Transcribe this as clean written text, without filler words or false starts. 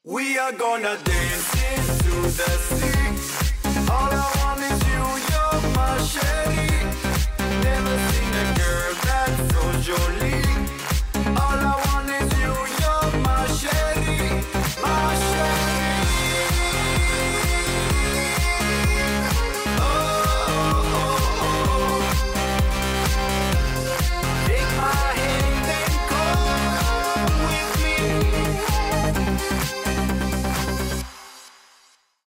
We are gonna dance into the sea. All I want is you, you're my shady. Never